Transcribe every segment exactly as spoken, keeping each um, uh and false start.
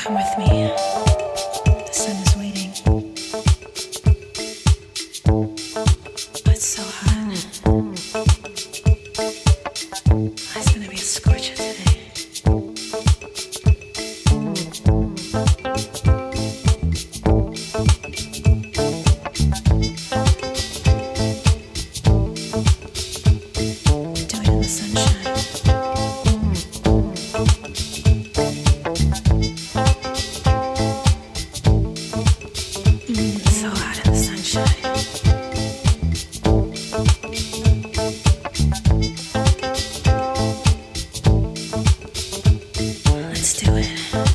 Come with me. The sun is waiting. It's so hot. It's gonna be a scorcher today. Do it in the sunshine. So hot in the sunshine. Let's do it.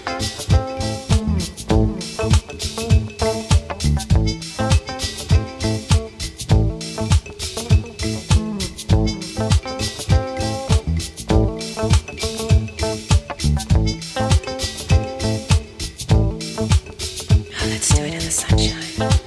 Let's do it in the sunshine.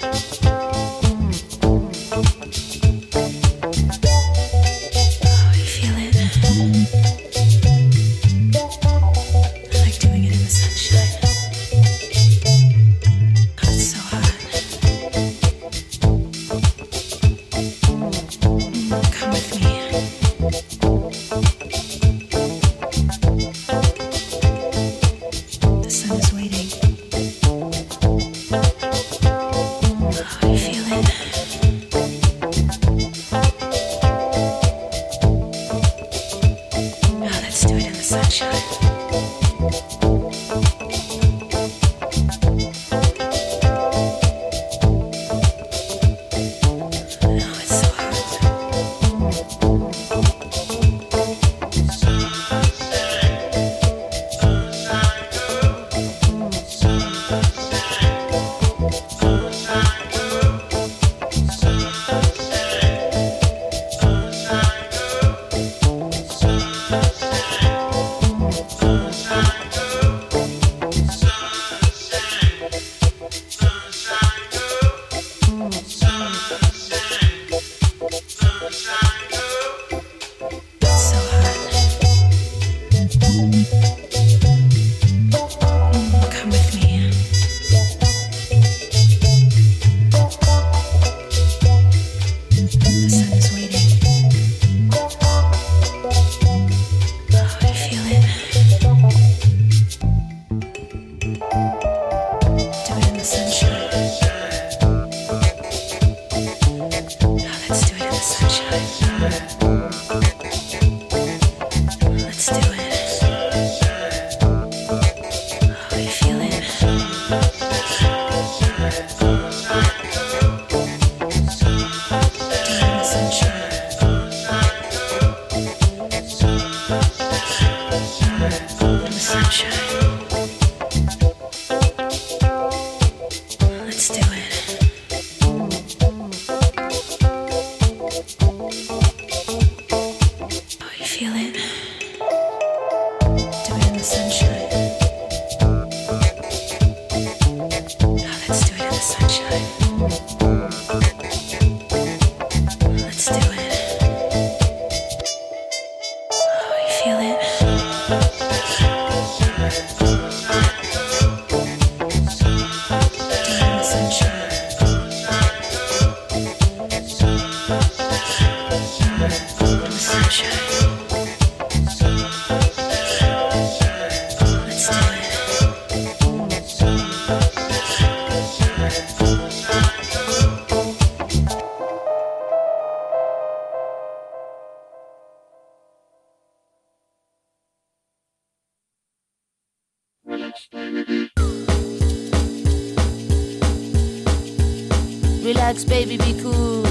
Relax, baby, be cool.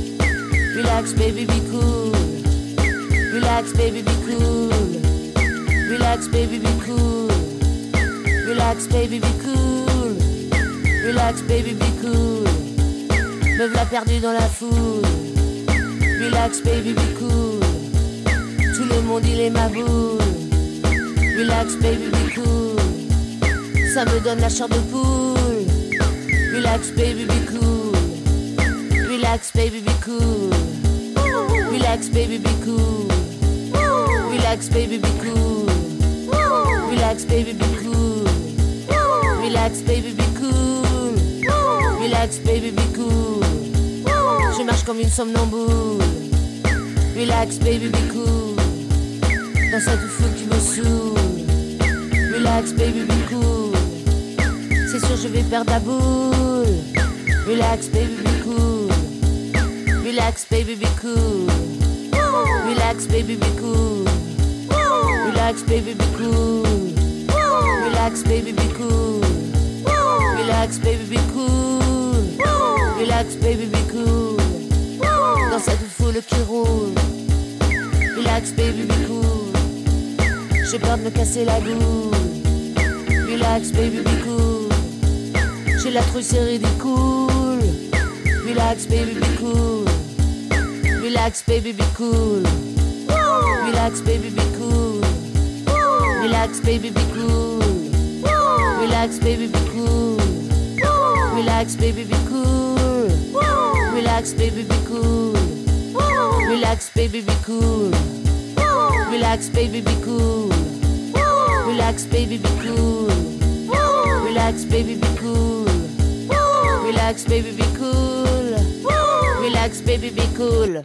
Relax, baby, be cool. Relax, baby, be cool. Relax, baby, be cool. Relax, baby, be cool. Relax, baby, be cool. Me v'là perdu dans la foule. Relax, baby, be cool. Tout le monde, il est ma boule. Relax, baby, be cool. Ça me donne la chair de poule. Relax, baby, be cool. Relax, baby, be cool. Relax, baby, be cool. Relax, baby, be cool. Relax, baby, be cool. Relax baby be cool. Relax baby be cool. Je marche comme une somnambule. Relax baby be cool. Dans cette foule qui me saoule. Relax baby be cool. C'est sûr je vais perdre la boule. Relax baby be cool. Relax baby be cool. Relax baby be cool. Relax baby be cool. Relax baby be cool. Relax baby be cool. Relax baby be cool. Dans cette foule qui roule. Relax baby be cool. J'ai peur de me casser la boule. Relax baby be cool. J'ai la trouille c'est ridicule. Relax baby be cool. Relax baby be cool. Relax baby be cool. Relax baby be cool. Relax baby be cool. Relax baby be cool. Relax baby be cool. Relax baby be cool. Relax baby be cool. Relax baby be cool. Relax baby be cool. Relax baby be cool. Relax baby be cool.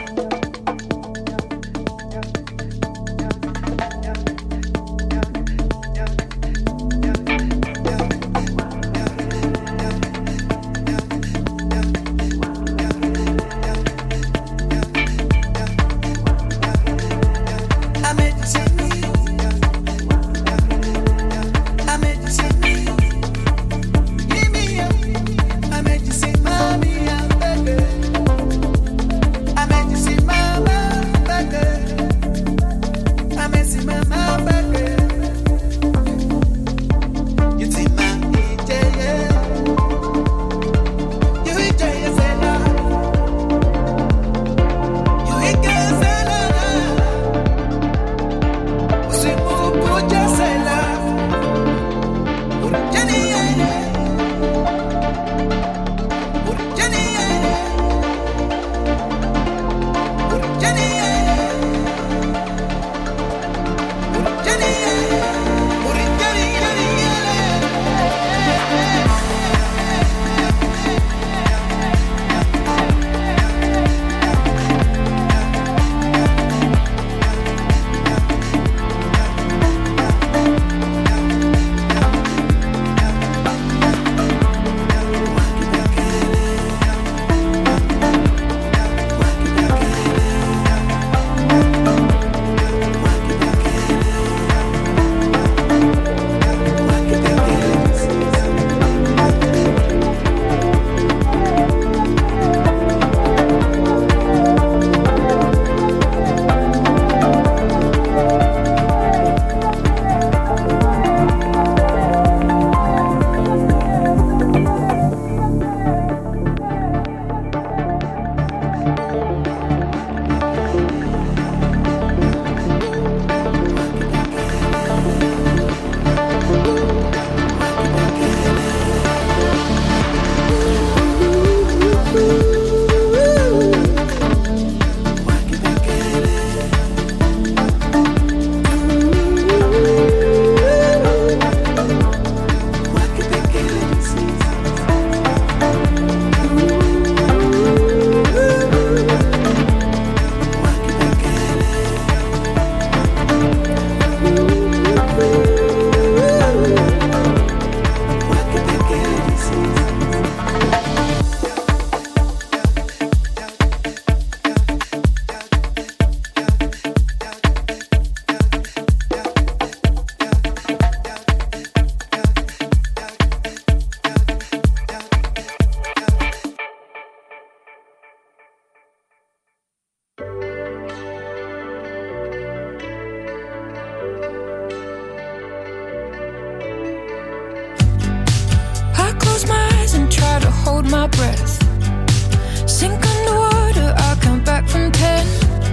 hold my breath. Sink underwater, I come back from ten.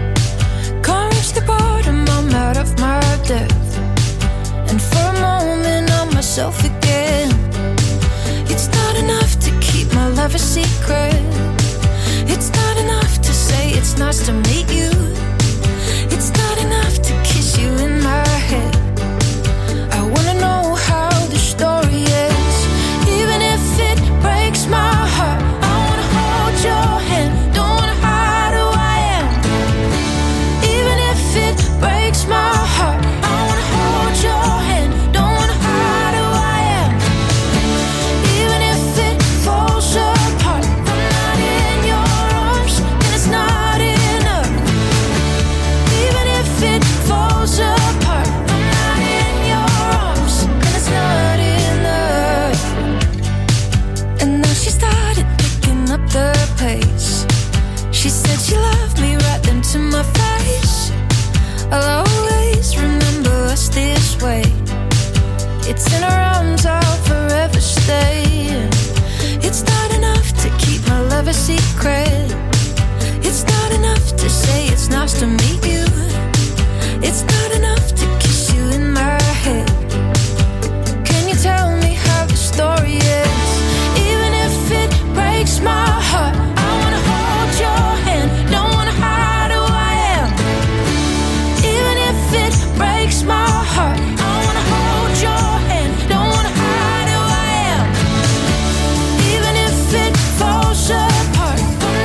Can't reach the bottom, I'm out of my depth. And for a moment I'm myself again. It's not enough to keep my love a secret. It's not enough to say it's nice to meet you. It's not enough to kiss you in my head. I wanna know how the story ends. Even if it breaks my heart, I wanna hold your hand. Don't wanna hide who I am. Even if it breaks my heart, I wanna hold your hand. Don't wanna hide who I am. Even if it falls apart, I'm not in your arms, and it's not enough. Even if it falls apart, I'm not in your arms, and it's not enough. And now she started picking up the pace. She said she loved me right then to my face. I'll always remember us this way. It's in her arms, I'll forever stay. It's not enough to keep my love a secret. It's not enough to say it's nice to meet you. It's not enough to kiss you in my head. Can you tell me how the story ends? Even if it breaks my heart, I wanna hold your hand. Don't wanna hide who I am. Even if it breaks my heart, I wanna hold your hand. Don't wanna hide who I am. Even if it falls apart, I'm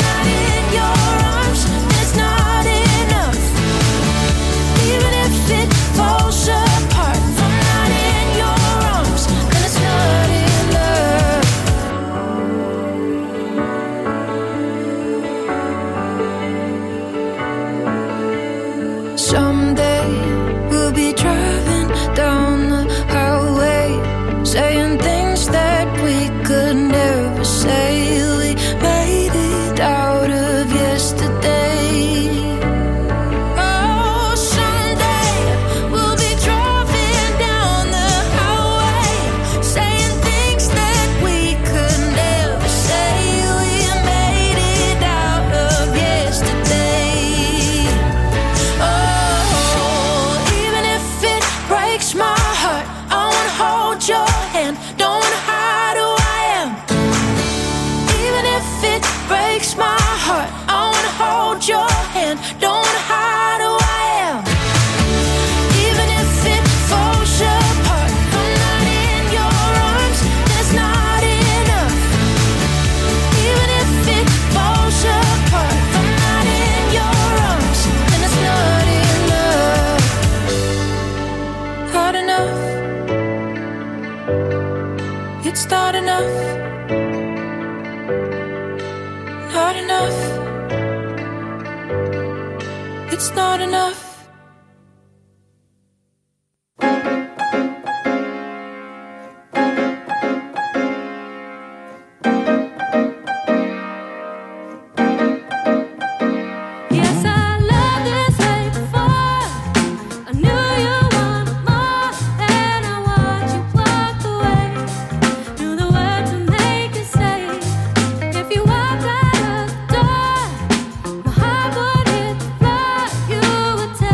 breaks my heart. I wanna hold your hand, don't wanna hide who I am. Even if it falls apart, if I'm not in your arms, then it's not enough. Even if it falls apart, if I'm not in your arms, then it's not enough. Hard enough. It's not enough. Not enough. It's not enough. Yes, I loved this way before. I knew you wanted more, and I watched you walk away. Knew the words to make you say. If you walk out of the door, my heart would hit the floor. You would tell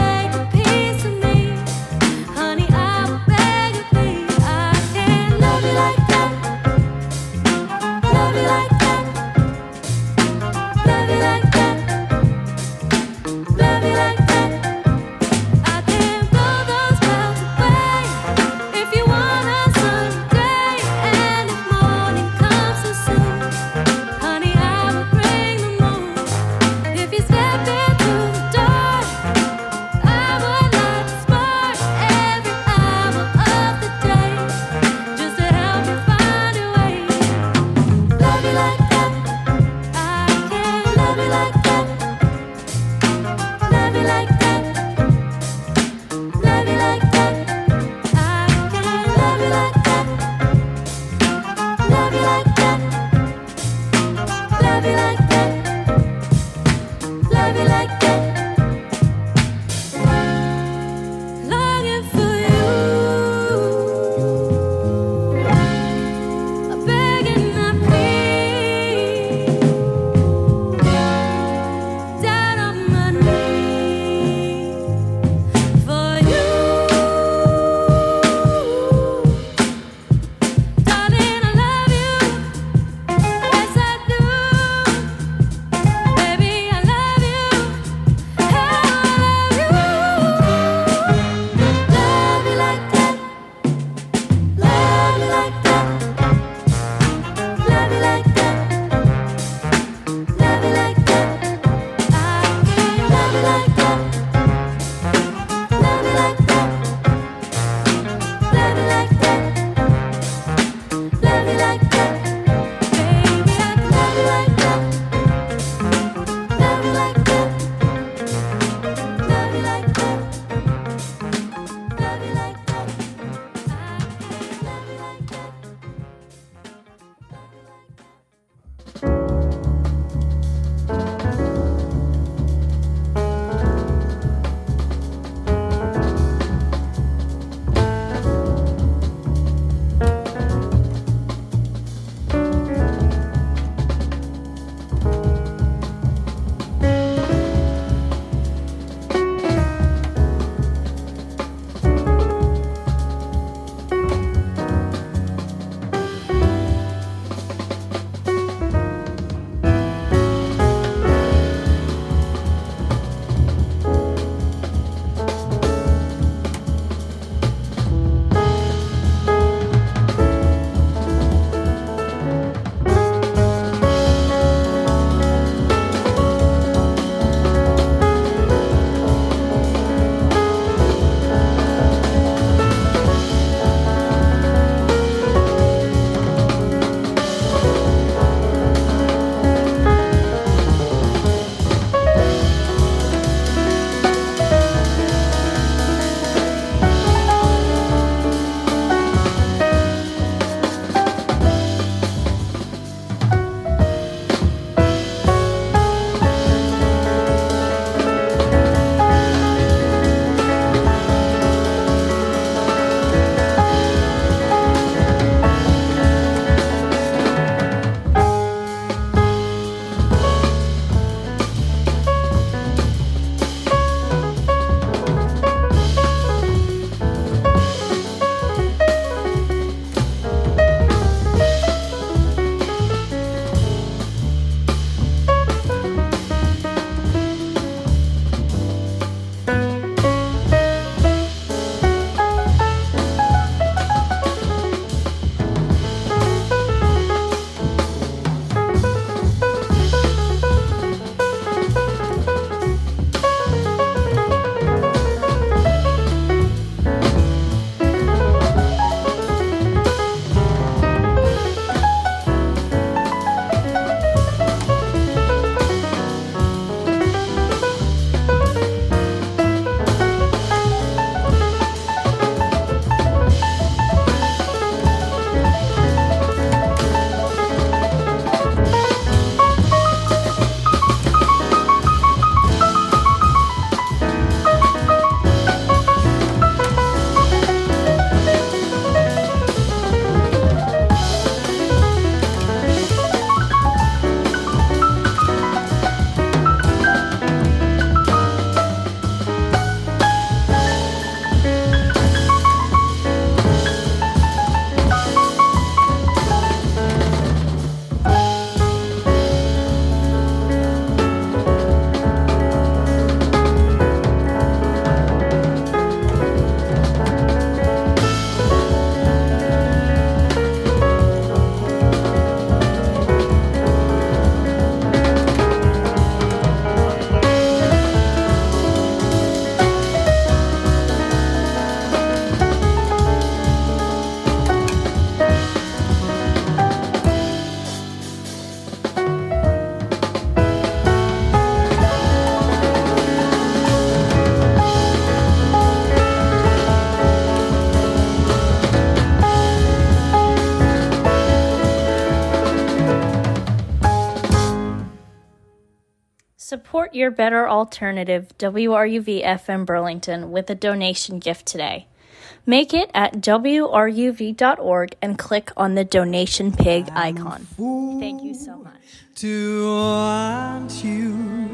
Support your better alternative, W R U V F M Burlington, with a donation gift today. Make it at W R U V dot org and click on the donation pig icon. Thank you so much. To want you,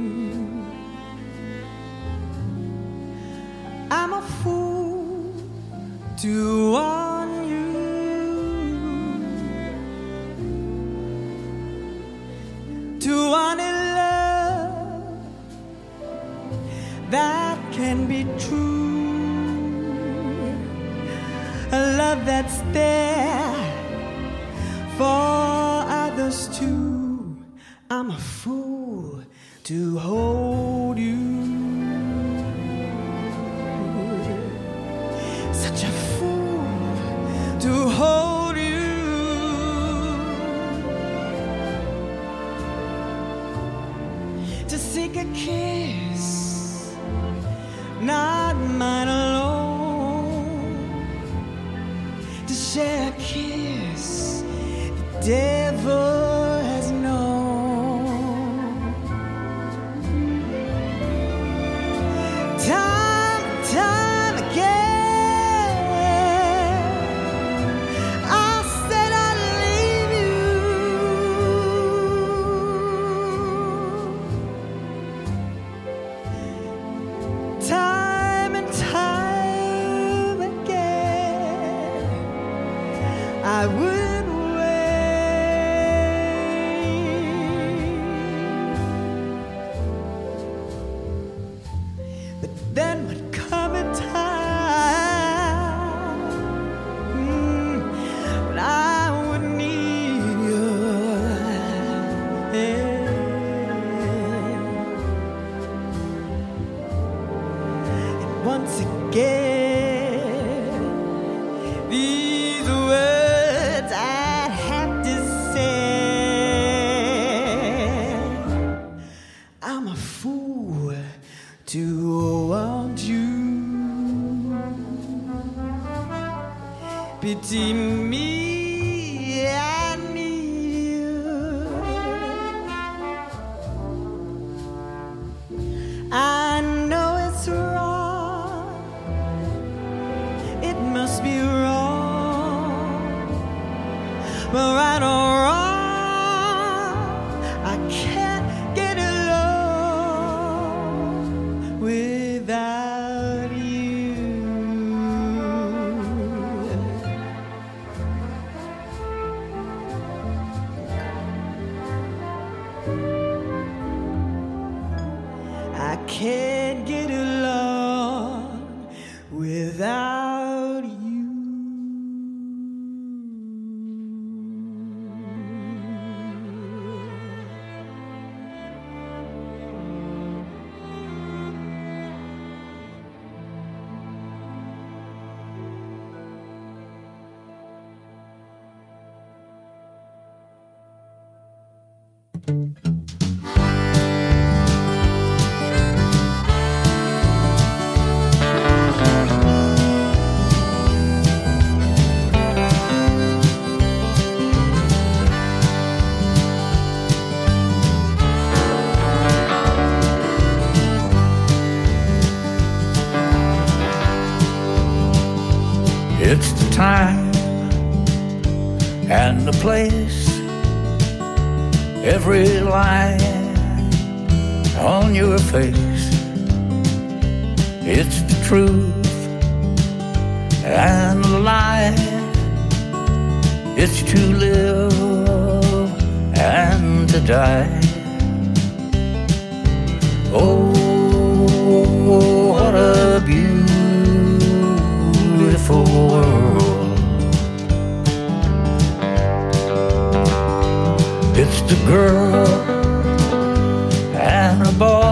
I'm a fool to want you, to want a love that can be true, a love that's there for others too. I'm a fool to hold you, such a fool to hold you, to seek a kiss, not mine alone, to share a kiss the devil has known. Time, time again, I said I'd leave you. Time and time again, I would wait, but then would come a time mm, when I would need you. And once again, these words I'd have to say. I'm a fool to want you. Pity me, I need you. I know it's wrong, it must be wrong, but right or wrong, I can't get along without you. I can't get along without you. It's the time and the place, every line on your face. It's the truth and the lie. It's to live and to die. Oh,